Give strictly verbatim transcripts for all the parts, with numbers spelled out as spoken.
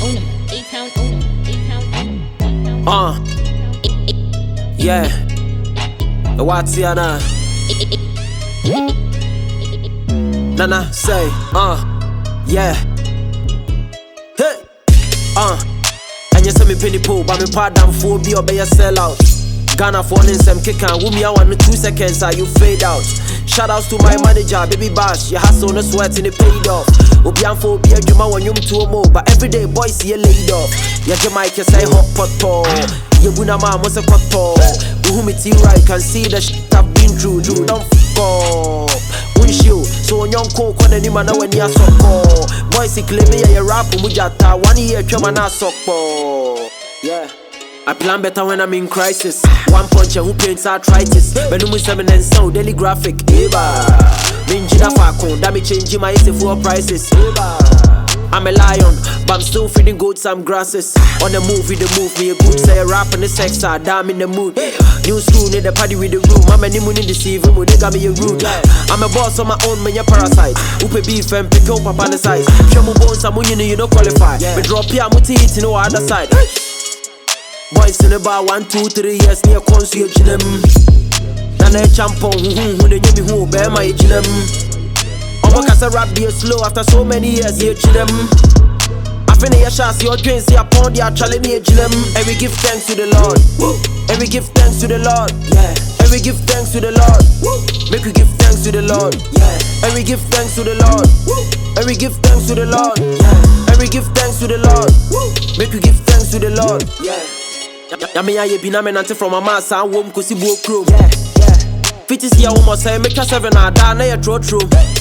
own them. A-Town own them. A-Town own them. Uh, yeah. What's yana? Nana say, uh, yeah. Hey, uh. And you say me penny pool, but me part down for be or be a sellout. Ghana for some kick and wumi I want me two seconds, are you fade out? Shoutouts to my manager, baby Bash. You hustle no sweat and it paid off. Obian for be a juma when you to more, but every day boys see you laid off. Ya Jamaica say hot pot. You guna ma must a cotto. Who me tea right can see the shit I've been through. Do don't fuck up. Windshield, so on young coke on any man when you suck. Boys claim me a rap mujata. One year chumana suck. Yeah. I plan better when I'm in crisis. One puncher who paints arthritis. Benumu seven and sound daily graphic. Eba. Minjina Fakon, that me changing my A for prices. Eba. I'm a lion, but I'm still feeding goats some grasses. On the move with the move, me a good say a rap and the sex are damn in the mood. New school need the party with the room. I'm a nimun in the CV, they got me a rude. I'm a boss on my own, man, you're parasite. Upe beef and pick up up on the size. Shamu bones, I'm winning, you don't qualify. Me drop here, I'm hit in the other side. Boys in about one, two, three years near Consul Ginem. Nana Champon, who they knew me who bear my ginem. Omo Casa rap be slow after so many years, here ginem. I finish your shots, your dreams, see upon the actually near ginem. And we give thanks to the Lord. And we give thanks to the Lord. Yeah. And we give thanks to the Lord. Make we give thanks to the Lord. Yeah. And we give thanks to the Lord. And we give thanks to the Lord. Yeah. And we give thanks to the Lord. Make we give thanks to the Lord. Yeah. Yami aye biname nante from a mass and wom kosi bo chrome. Yeah, yeah. Fifty see a woman say make a seven a da na ye tro tro.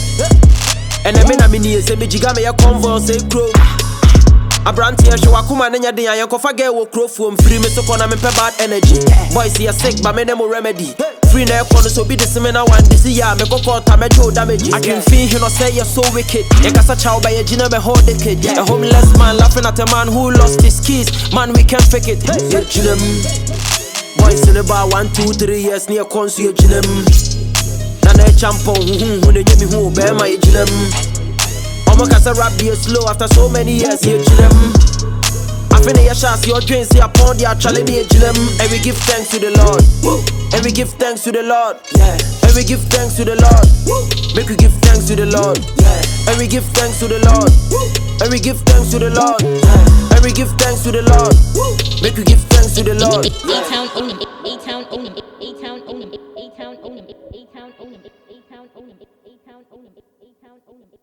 And I mean I mean say me jiga me a convo say chrome. Abranti e show akuma na nya den yan kofa ge wo crofom free me so kona me pe bad energy. Boys see a sick but me no remedy. Free na e kono so be this me na one this year me go quarter me do damage. I can feel you no say you're so wicked. You kasa chow by a gina me hold the kid. A homeless man laughing at a man who lost his keys. Man we can fake it. Yeah, ginem. Boys in about one, two, three years near Consul ginem. Nana Champon who they give me who bear my ginem. Omo Casa rap be slow after so many years, here ginem. I finish your shots, your dreams, see upon the actually near ginem. And we give thanks to the Lord. And we give thanks to the Lord. Yeah. And we give thanks to the Lord. Make we give thanks to the Lord. Yeah. And we give thanks to the Lord. And we give thanks to the Lord. Yeah. And we give thanks to the Lord. Make we give thanks to the Lord. A-Town own them.